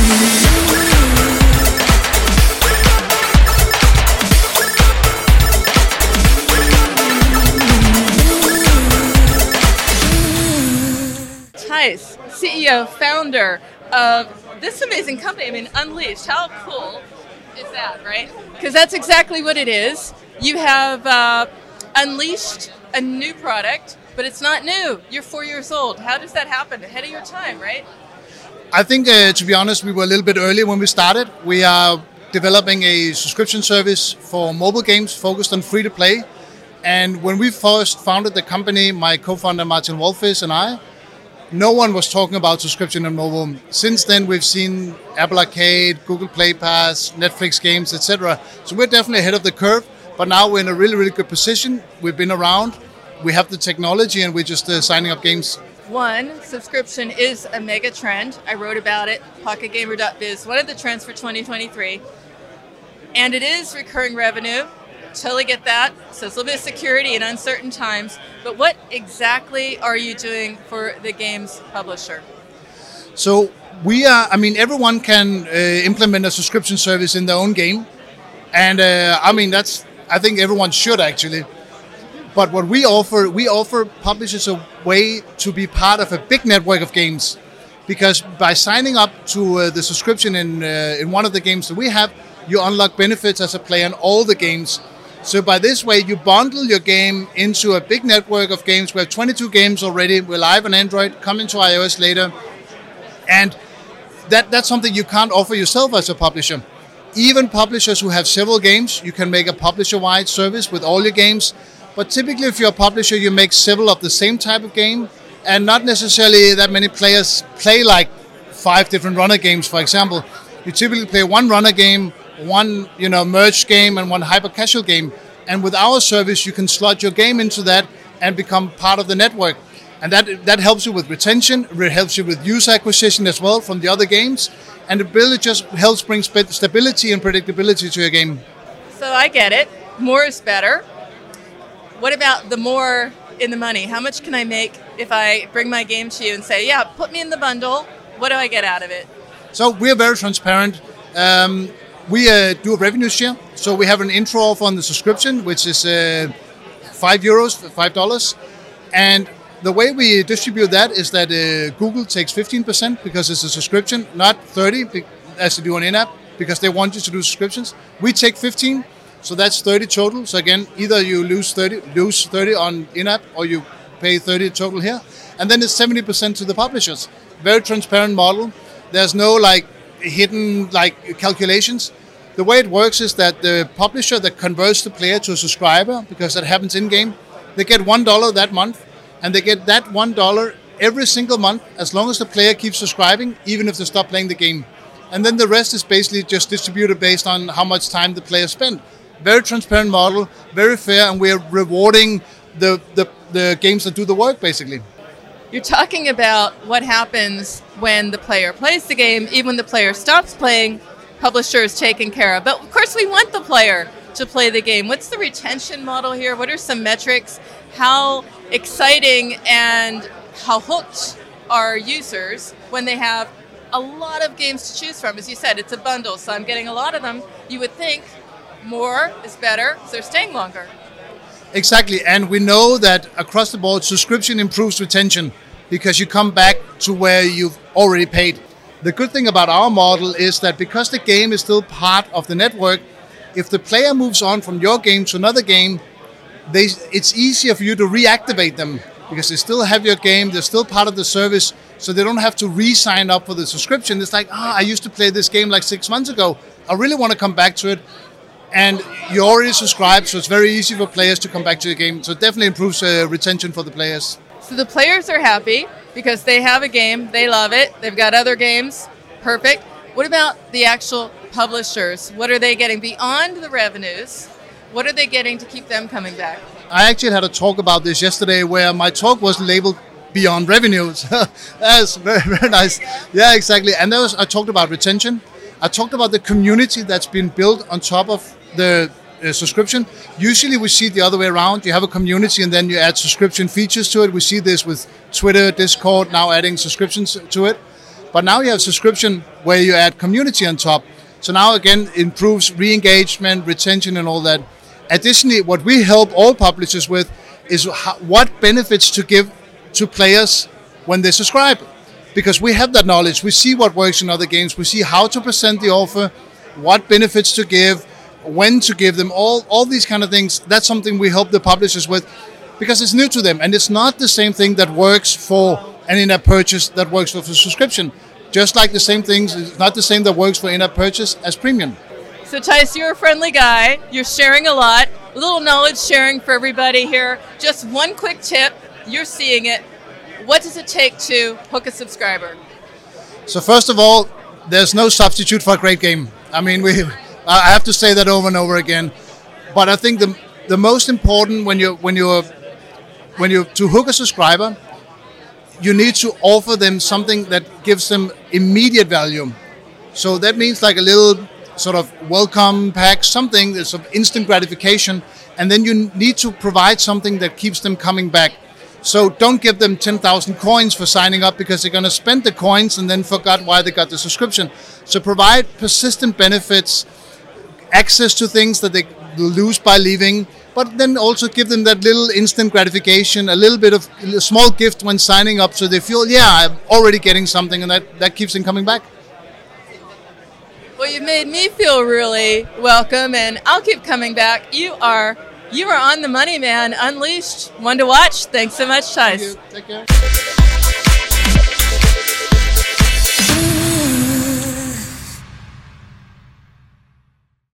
Theis, CEO, founder of this amazing company. I mean, Unleashed. How cool is that, right? Because that's exactly what it is. You have unleashed a new product, but it's not new. You're 4 years old. How does that happen? Ahead of your time, right? I think, to be honest, we were a little bit early when we started. We are developing a subscription service for mobile games focused on free-to-play. And when we first founded the company, my co-founder Martin Wolfes and I, no one was talking about subscription on mobile. Since then, we've seen Apple Arcade, Google Play Pass, Netflix games, etc. So we're definitely ahead of the curve. But now we're in a really, really good position. We've been around. We have the technology, and we're just signing up games. One, subscription is a mega trend. I wrote about it, pocketgamer.biz, one of the trends for 2023. And it is recurring revenue. Totally get that. So it's a little bit of security in uncertain times. But what exactly are you doing for the game's publisher? So everyone can implement a subscription service in their own game. And I think everyone should actually. But what we offer publishers a way to be part of a big network of games. Because by signing up to the subscription in one of the games that we have, you unlock benefits as a player in all the games. So by this way, you bundle your game into a big network of games. We have 22 games already. We're live on Android, coming to iOS later. And that's something you can't offer yourself as a publisher. Even publishers who have several games, you can make a publisher-wide service with all your games. But typically, if you're a publisher, you make several of the same type of game, and not necessarily that many players play like 5 different runner games, for example. You typically play one runner game, one merged game, and one hyper-casual game. And with our service, you can slot your game into that and become part of the network. And that helps you with retention, it helps you with user acquisition as well from the other games, and it really just helps bring stability and predictability to your game. So I get it. More is better. What about the more in the money? How much can I make if I bring my game to you and say, yeah, put me in the bundle? What do I get out of it? So we're very transparent. We do a revenue share. So we have an intro offer on the subscription, which is €5, $5. And the way we distribute that is that Google takes 15% because it's a subscription, not 30% as they do on in-app, because they want you to do subscriptions. We take 15%. So that's 30 total. So again, either you lose 30 on in-app, or you pay 30 total here. And then it's 70% to the publishers. Very transparent model. There's no hidden calculations. The way it works is that the publisher that converts the player to a subscriber, because that happens in-game, they get $1 that month. And they get that $1 every single month as long as the player keeps subscribing, even if they stop playing the game. And then the rest is basically just distributed based on how much time the player spent. Very transparent model, very fair, and we're rewarding the games that do the work, basically. You're talking about what happens when the player plays the game. Even when the player stops playing, publisher is taken care of. But of course, we want the player to play the game. What's the retention model here? What are some metrics? How exciting and how hooked are users when they have a lot of games to choose from? As you said, it's a bundle, so I'm getting a lot of them. You would think more is better, so they're staying longer. Exactly, and we know that across the board, subscription improves retention because you come back to where you've already paid. The good thing about our model is that because the game is still part of the network, if the player moves on from your game to another game, it's easier for you to reactivate them because they still have your game, they're still part of the service, so they don't have to re-sign up for the subscription. It's like, I used to play this game 6 months ago. I really want to come back to it. And you already subscribed, so it's very easy for players to come back to the game. So it definitely improves retention for the players. So the players are happy because they have a game, they love it, they've got other games, perfect. What about the actual publishers? What are they getting beyond the revenues? What are they getting to keep them coming back? I actually had a talk about this yesterday where my talk was labeled Beyond Revenues. That's very, very nice. Yeah, exactly. And I talked about retention. I talked about the community that's been built on top of the subscription. Usually we see it the other way around. You have a community and then you add subscription features to it. We see this with Twitter, Discord, now adding subscriptions to it. But now you have subscription where you add community on top. So now again, improves re-engagement, retention, and all that. Additionally, what we help all publishers with is what benefits to give to players when they subscribe. Because we have that knowledge. We see what works in other games. We see how to present the offer, what benefits to give, when to give them, all these kind of things. That's something we help the publishers with because it's new to them. And it's not the same thing that works for an in-app purchase that works for subscription. Just like the same things, it's not the same that works for in-app purchase as premium. So Thijs, you're a friendly guy. You're sharing a lot. A little knowledge sharing for everybody here. Just one quick tip. You're seeing it. What does it take to hook a subscriber? So first of all, there's no substitute for a great game. I mean, I have to say that over and over again. But I think the most important when you to hook a subscriber, you need to offer them something that gives them immediate value. So that means like a little sort of welcome pack, something that's of instant gratification, and then you need to provide something that keeps them coming back. So don't give them 10,000 coins for signing up because they're going to spend the coins and then forgot why they got the subscription. So provide persistent benefits, access to things that they lose by leaving, but then also give them that little instant gratification, a little bit of a small gift when signing up so they feel, yeah, I'm already getting something, and that keeps them coming back. Well, you've made me feel really welcome, and I'll keep coming back. You are on the money, man. Unleashed. One to watch. Thanks so much, Thijs. Thank you. Take care.